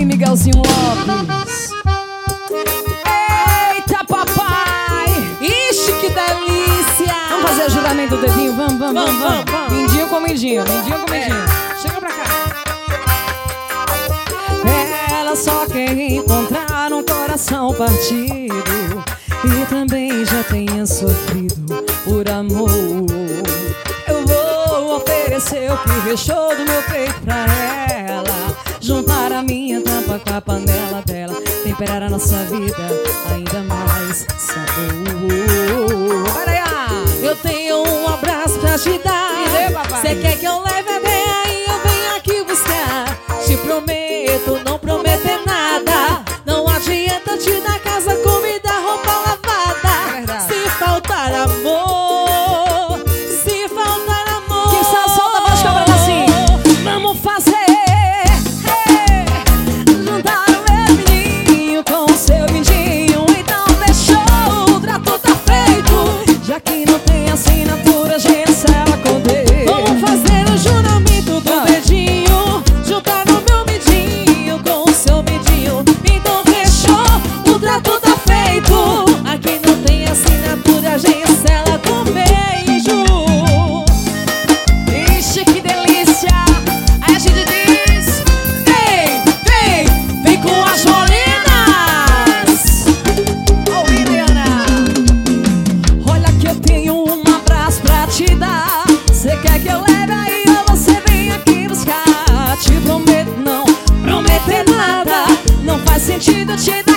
aí, Miguelzinho Lopes. Eita, papai! Ixi, que delícia! Vamos fazer o juramento do dedinho? Vamos. Mindinho com mindinho. Chega pra cá. Ela só quer encontrar um coração partido e também já tenha sofrido por amor. Eu vou oferecer o que restou do meu peito pra ela, juntar a minha tampa com a panela dela, temperar a nossa vida ainda mais sabor. Eu tenho um abraço pra te dar. Cê quer que eu leve até aí, eu venho aqui buscar. Te prometo não prometer nada. Não adianta te dar casa, comida, roupa lavada. Se faltar amor, se faltar amor, que só solta a voz cobrando assim. vamos fazer juntar o meu mindinho com o seu mindinho. Então fechou, o trato tá feito. Já que não tem assinatura, a gente sela com Deus. Vamos fazer o juramento do dedinho, juntar no meu midinho com o seu midinho. Então fechou, o trato tá feito. Aqui não tem assinatura, a gente sela com beijo. Ixi, que delícia! Aí a gente diz: Vem com as molinas. ô Liliana, olha que eu tenho um abraço pra te dar. Cê quer que eu leve aí ou você vem aqui buscar? Te prometo não prometer nada. Não faz sentido te dar